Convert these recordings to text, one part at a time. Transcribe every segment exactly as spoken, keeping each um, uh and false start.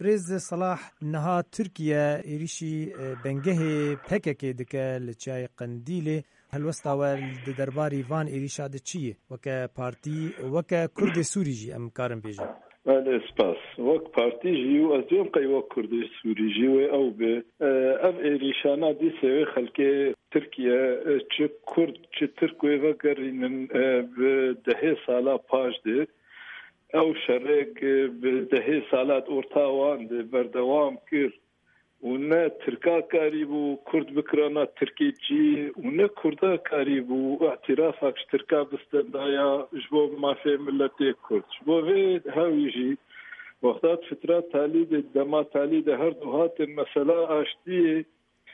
برز صلاح نها تركيا إيريشي بنجه بكك دك لتشاي قنديله هل وستاوى درباري فان إيريشا دتشيه وكا بارتي وكا كرد سوري جي أم كارم بيجي الاسباس وك بارتي جيو ازيوم قي وك كرد سوري جيو او ب اف إيريشانا دي سوي خلكي تركيا تش كرد تش تركوي وقرين بدهي سالا باش دي او شرق بدهي سالات اورتاوان دي بردوام كير ونا تركا كاريبو كرد بكرانا تركي جي ونا كردا كاريبو اعترافك تركا بستندايا جبو ما في ملتي كرد جبو في هاويجي وقتات فترات تاليد الدما تاليد هردو هات المسألة اشتيه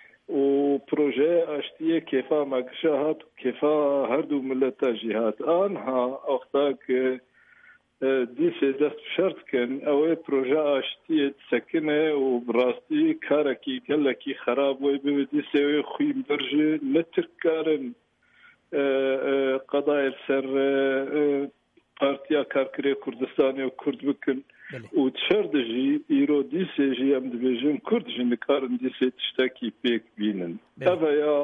وبروجي اشتيه كيفا مقشاهات كيفا هردو ملتا جهات انها وقتاك دي سي دست شرط كان اوه بروجي اشتيه تسكنه وبراستي كاركي كلكي خراب ويبي دي سي خويم درجه لتركارن قضايا السر بارتيا كاركري كردستاني وكرد بكن وتشردجي ايرو دي سي جي ام دبيجن كرد جنكارن دي سي تشتكي بيك بينن افايا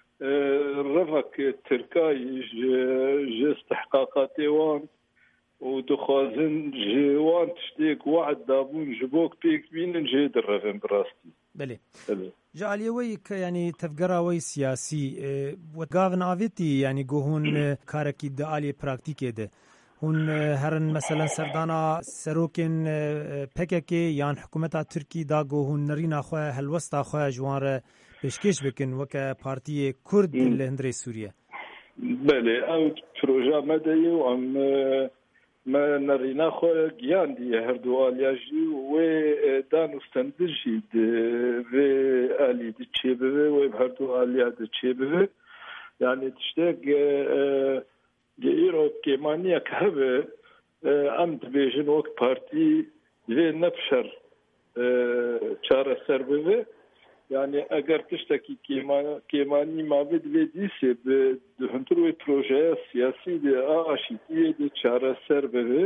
رفك تركاي جي استحقاقاتي وان ودخوازن جوان تشتيك وعد دابون جبوك بيك بينن جي درفن براستي بله جعلي ويك يعني تفقرا وي سياسي وتقافن آفيتي يعني قوهن كاركي دعالي براكتيكي ده هون هرن مثلا سردانا سروكن پککی یان حکومت ترکی دا گوهن نرینا خواه هلوستا خواه جوان بشکش بکن وکا پارتی کرد لهندری سوریه بله او پروژه مدهی و ام ما نرینا خواه گیان دیه هر دو آلیاجی و دانو استندرجی و آلی دی چه بوه و هر دو آلیا دی چه بوه یعنی تشتاق گیرو کمانیا که ام دبیجن وک پارتی و نبشر چاره سر بوه yani eğer tişteki kemani mabed ve dise be döndür ve proje siyasi de aşitiye de çare serbe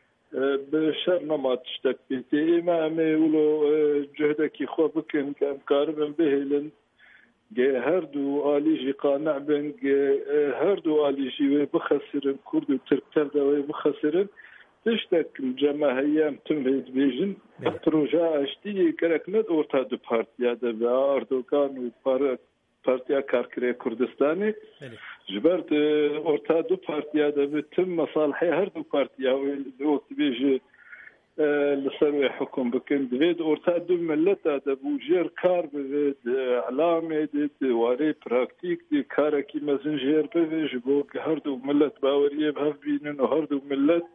be şernamat tiştek bite ma me ulo cehdeki xobuken kam karben behelin ge her du ali ji qana ben ge her du ali ji ve bxasirin kurd Türkler de ve bxasirin تشتك الجماعة هي تنفيذ بيجن بروجا اشتي كركنت اورتا دو بارتيا دو اردوغان وبارتيا كاركري كردستاني جبرت اورتا دو بارتيا دو تم مصالحي هر دو بارتيا وقت بيجي لسروي حكم بكن دفيد اورتا دو ملتا دو جير كار بفيد اعلامي دي واري براكتيك دي كاركي مزنجير بفيج بوك هر دو ملت باوريه بهف بينن وهر دو ملت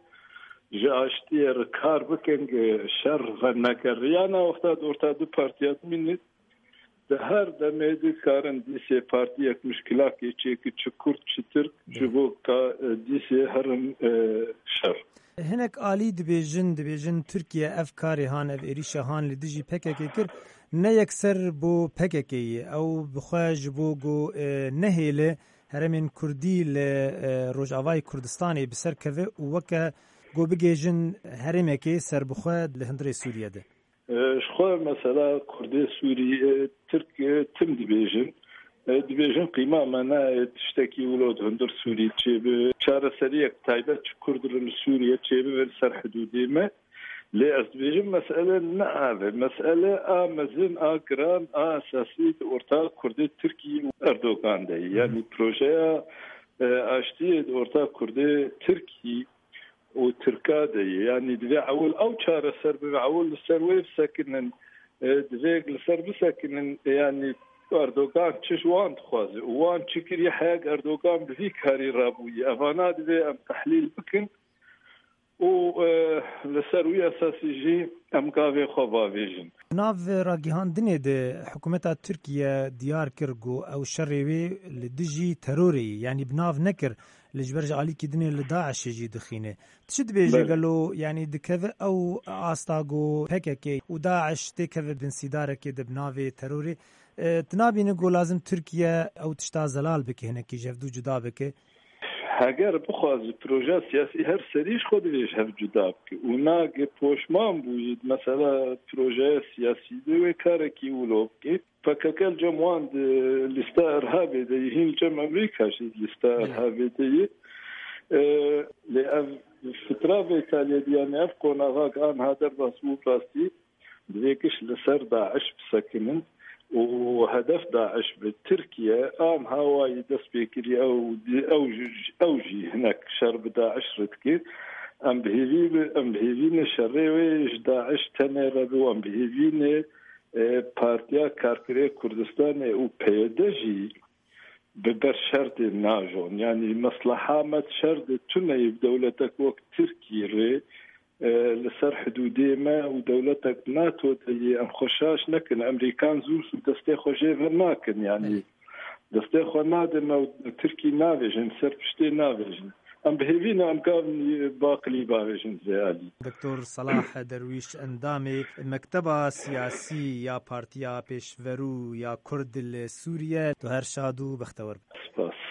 جاشتير كار بكن شر فنكريانا وقتاد اورتا دو بارتيات منت ده هر دميدي كارن دي سي بارتيك مشكلات كيتشيك تشكر تشتر جبوك دي سي هرن شر هناك آلي دبيجن دبيجن تركيا افكاري هان اف اريشا هان لدجي بككي كر نيكسر بو بككي او بخواج بو جو نهيله هرمن كردي لروجاواي كردستاني بسر كفي وكا گو بگیجن هرمکی سر بخواد لهندری سوریه ده. شخواه مثلا کرد سوریه ترک تم دبیجن دبیجن قیمه منا تشتکی ولود هندر سوریه چه به چهار سریع تایبت کردر سوریه چه به سر حدودی ما لی از دبیجن مسئله نه مسئله آمزن آگران آساسی ارتاق کرد ترکی اردوغان ده یعنی پروژه آشتی ارتاق کرد ترکی وتركادي يعني دفع أول أو شارع سرب أول السروي ساكنن دفع السرب ساكنن يعني أردوغان تشوان تخوازي وان تشكري حاج أردوغان بفيك هاري رابوي أفانا دفع أم تحليل بكن و السروي أساسي جي أم كافي خوبا فيجن ناف راجيهان دنيا ده حكومة تركيا ديار كرغو أو شريوي لدجي تروري يعني بناف نكر لجبرج علي كدني لداعش يجي دخينه تشد بيجي قالوا يعني دكذا او استاغو بككي وداعش تكذا بنسيداره كده بنافي تروري اه تنابي نقول لازم تركيا او تشتا زلال بك هنا كي جفدو جدا بك هەگەر بخوازی پرۆژە سیاسی هەر سەریش خۆ دەوێش هەر جودا بکە و ناگە پۆشمان بوویت مەسەلا پرۆژەیە سیاسی دوێ کارێکی ولۆ بکەیت فەکەکەل جەموان لیستە ئەرهابێ دەی هین جەم ئەمریکاشی لیستە ئەرهابێ دەیە لێ ئەv فتراوێ تالیێدیانە ئەف قۆناغاک ئان هادەر بەسبوو پراستی دوێکش لەسەر داعش بسەکنن و هدف داعش بتركيا آم هاواي دس بيكري أو أو أوجي هناك شرب داعش ردكي أم بهيفين أم بهيفين شريويش داعش تنيربو أم بهيفين بارتيا كاركري كردستان و بيدجي ببر شرط ناجون يعني مصلحة ما تشرد تنهي بدولتك وقت تركيا لسر حدودي ما ودولتك ناتو تي ام خشاش نكن امريكان زوس دستي خوجي ناكن يعني دستي خو نادم او تركي نافيجن سر بشتي نافيجن ام بهيفينا ام كان باقلي باويجن زيالي دكتور صلاح درويش اندامي مكتبة سياسي يا بارتيا بيشورو يا كرد سوريا تو هر شادو بختور